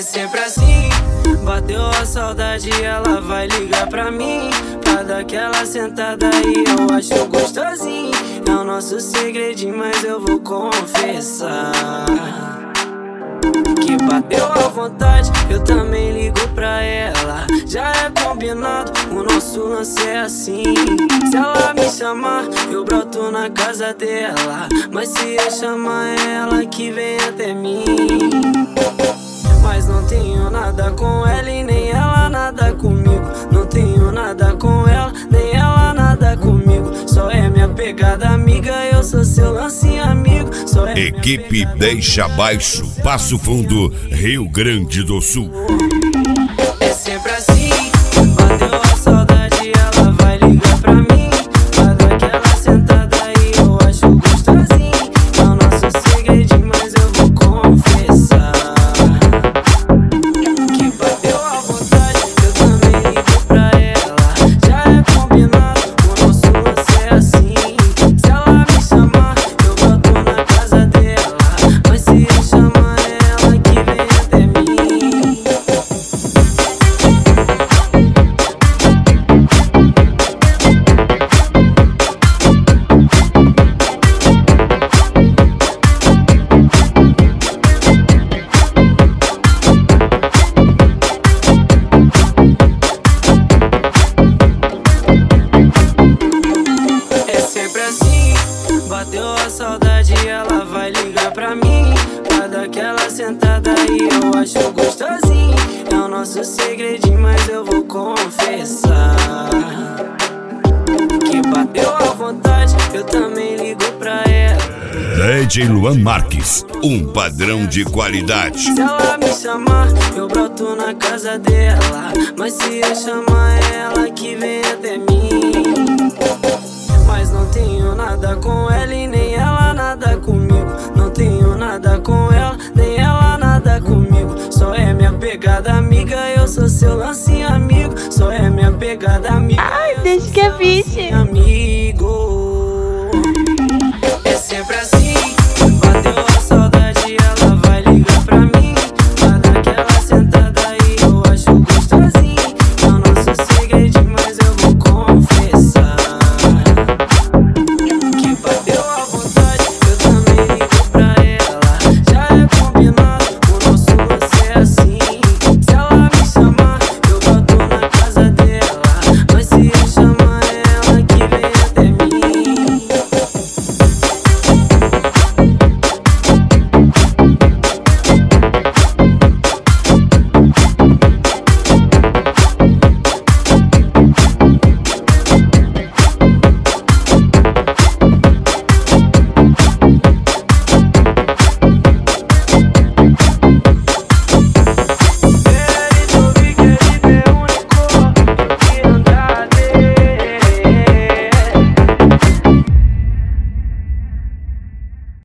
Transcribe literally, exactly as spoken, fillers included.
sempre assim, bateu a saudade, ela vai ligar pra mim, pra dar aquela sentada aí, eu acho gostosinho. É o nosso segredinho, mas eu vou confessar que bateu à vontade, eu também ligo pra ela. Já é combinado, o nosso lance é assim. Se ela me chamar, eu broto na casa dela, mas se eu chamar ela que vem até mim. Mas não tenho nada com ela e nem ela nada comigo. Não tenho nada com ela, nem ela nada comigo. Só é minha pegada amiga, eu sou seu lance amigo. Só é Equipe Deixa Baixo, Passo Fundo, Rio Grande do Sul. É sempre assim, bateu a saudade, ela vai ligar pra mim, pra dar aquela sentada aí, eu acho gostosinho. É o nosso segredinho, mas eu vou confessar que bateu à vontade, eu também ligo pra ela. Já é combinado, o nosso lance é assim. Se ela me chamar, eu boto na casa dela, mas se eu chamar ela que vem até mim. É sempre assim, bateu a saudade, ela vai ligar pra mim, pra dar aquela sentada aí, eu acho gostosinho. É o nosso segredinho, mas eu vou confessar que bateu à vontade, eu também ligo pra ela. D J Luan Marques, um padrão de qualidade. Se ela me chamar, eu broto na casa dela, mas se eu chamar ela que vem até mim. Mas não tenho nada com ela e nem ela nada comigo. Não tenho nada com ela, nem ela nada comigo. Só é minha pegada amiga, eu sou seu lance amigo. Só é minha pegada amiga. Ai, deixa que é bicho. Amigo.